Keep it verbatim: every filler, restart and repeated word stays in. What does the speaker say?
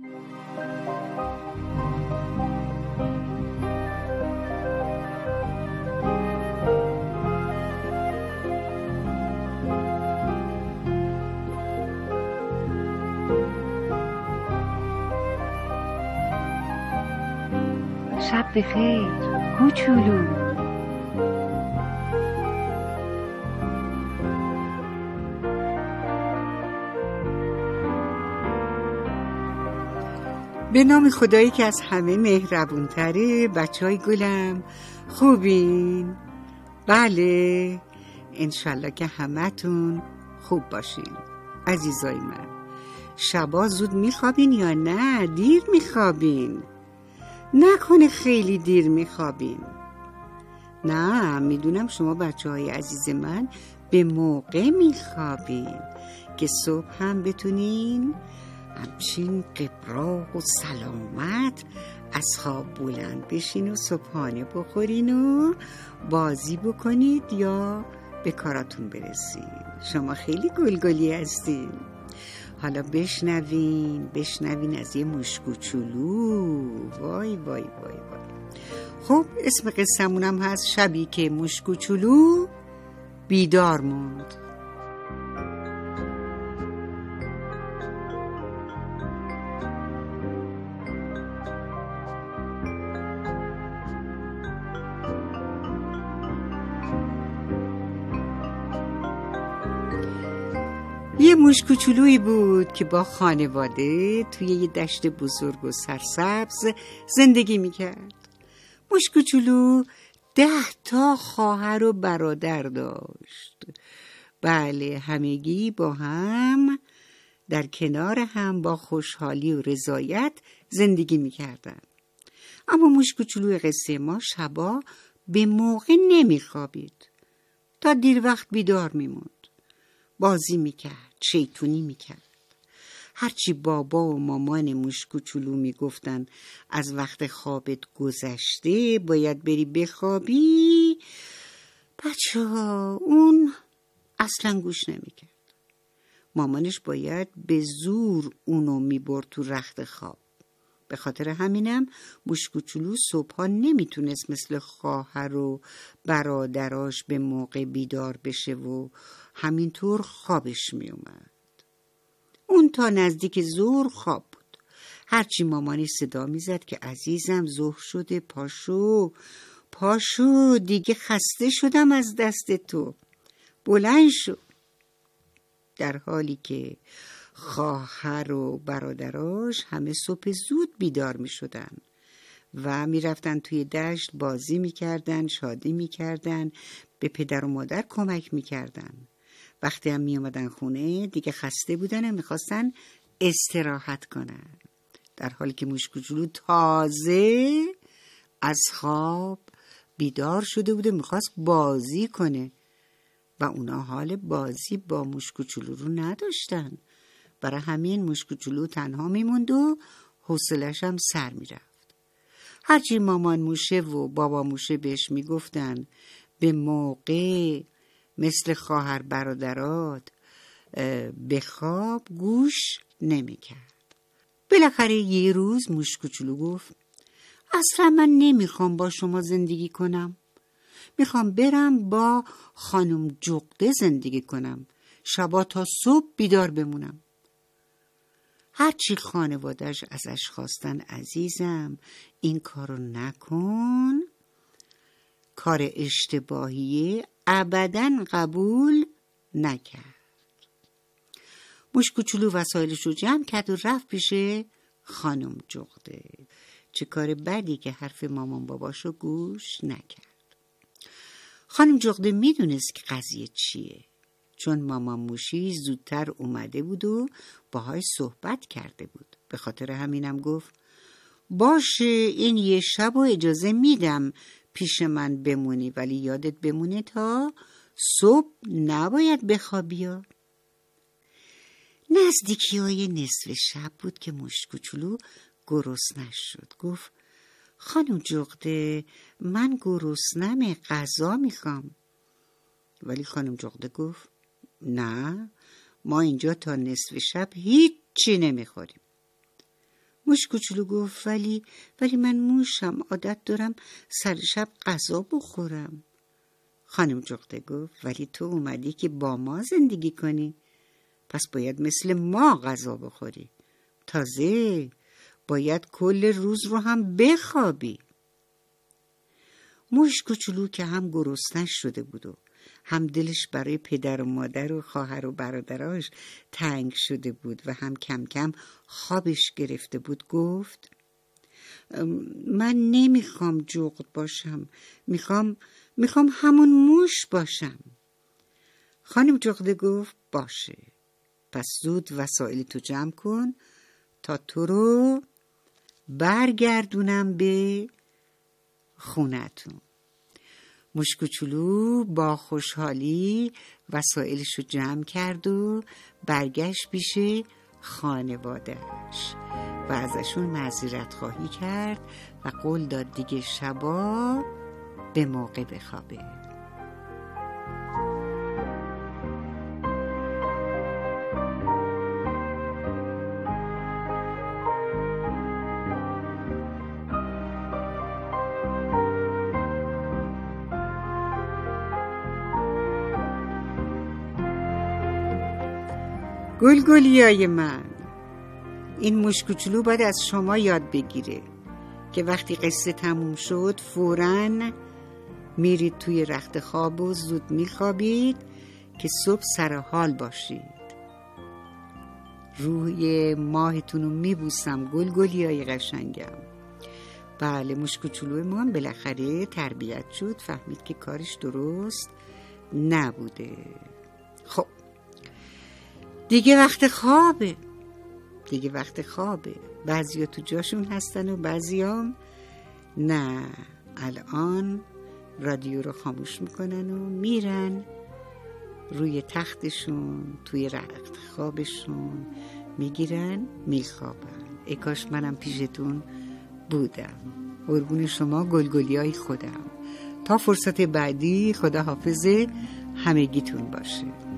شب بخیر کوچولو. به نام خدایی که از همه مهربون تره. بچه های گلم خوبین؟ بله، انشالله که همتون خوب باشین. عزیزای من، شبا زود میخوابین یا نه دیر میخوابین؟ نکنه خیلی دیر میخوابین؟ نه، میدونم شما بچه های عزیز من به موقع میخوابین که صبح هم بتونین همچین قبراق و سلامت از خواب بلند بشین و صبحانه بخورین و بازی بکنید یا به کاراتون برسین. شما خیلی گلگلی هستین. حالا بشنوین بشنوین از یه موش کوچولو. وای وای وای وای. خب اسم قصه‌مونم هست شبی که موش کوچولو بیدار موند. یه موش کوچولویی بود که با خانواده توی یه دشت بزرگ و سرسبز زندگی میکرد. موش کوچولو ده تا خواهر و برادر داشت. بله، همگی با هم در کنار هم با خوشحالی و رضایت زندگی میکردن. اما موش کوچولوی قصه ما شبا به موقع نمیخوابید، تا دیر وقت بیدار میموند. بازی میکرد، شیطونی میکرد. هرچی بابا و مامان موش کوچولو میگفتن از وقت خوابت گذشته، باید بری بخوابی، بچه ها اون اصلا گوش نمیکرد. مامانش باید به زور اونو میبرد تو رخت خواب. به خاطر همینم موش کوچولو صبحا نمیتونست مثل خواهر و برادراش به موقع بیدار بشه و همینطور خوابش میومد. اون تا نزدیک ظهر خواب بود. هرچی مامانی صدا میزد که عزیزم ظهر شده، پاشو پاشو، دیگه خسته شدم از دست تو، بلند شو. در حالی که خواهر و برادراش همه صبح زود بیدار می شدن و می رفتن توی دشت بازی می کردن، شادی می کردن، به پدر و مادر کمک می کردن. وقتی هم می اومدن خونه دیگه خسته بودن و می خواستن استراحت کنن. در حالی که موش کوچولو تازه از خواب بیدار شده بود و می خواست بازی کنه و اونا حال بازی با موش کوچولو رو نداشتن. برای همین موش کوچولو تنها میموند و حوصله‌اش هم سر میرفت. هرچی مامان موشه و بابا موشه بهش میگفتن به موقع مثل خواهر برادرات بخواب، گوش نمیکرد. بالاخره یه روز موش کوچولو گفت اصلا من نمیخوام با شما زندگی کنم. میخوام برم با خانم جغده زندگی کنم، شبا تا صبح بیدار بمونم. هرچی خانواده‌اش ازش خواستن عزیزم این کارو نکن، کار اشتباهیه، ابداً قبول نکرد. موش کوچولو وسایلش رو جمع کرد و رفت پیش خانم جغده. چه کار بدی که حرف مامان باباشو گوش نکرد. خانم جغده میدونست که قضیه چیه، چون مامان موشی زودتر اومده بود و باهاش صحبت کرده بود. به خاطر همینم گفت باشه این یه شب و اجازه میدم پیش من بمونی، ولی یادت بمونه تا صبح نباید بخوابی. نزدیکی های نصف شب بود که موش کوچولو گرسنه شد. گفت خانم جغده من گرسنمه، غذا میخوام. ولی خانم جغده گفت نه، ما اینجا تا نصف شب هیچی نمیخوریم. موش کوچولو گفت ولی ولی من موشم، عادت دارم سر شب غذا بخورم. خانم جغده گفت ولی تو اومدی که با ما زندگی کنی، پس باید مثل ما غذا بخوری. تازه باید کل روز رو هم بخوابی. موش کوچولو که هم گرسنه شده بود و هم دلش برای پدر و مادر و خواهر و برادراش تنگ شده بود و هم کم کم خوابش گرفته بود، گفت من نمیخوام جغد باشم، میخوام میخوام همون موش باشم. خانم جغده گفت باشه، پس زود وسایل تو جمع کن تا تو رو برگردونم به خونتون. موش کوچولو با خوشحالی وسایلش رو جمع کرد و برگشت پیش خانواده‌اش و ازشون معذرت خواهی کرد و قول داد دیگه شبا به موقع بخوابه. گلگلیای من، این موش کوچولو باید از شما یاد بگیره که وقتی قصه تموم شد فوراً میرید توی رخت خواب و زود میخوابید که صبح سر حال باشید. روی ماهتون رو میبوسم گلگلیای قشنگم. بله، موش کوچولوی ما هم بالاخره تربیت شد، فهمید که کارش درست نبوده. خب دیگه وقت خوابه، دیگه وقت خوابه. بعضیا تو جاشون هستن و بعضیام نه. الان رادیو رو خاموش میکنن و میرن روی تختشون، توی رخت خوابشون میگیرن میخوابن. ای کاش منم پیشتون بودم. قربون شما گلگلیای خودم. تا فرصت بعدی، خدا حافظ همگیتون باشه.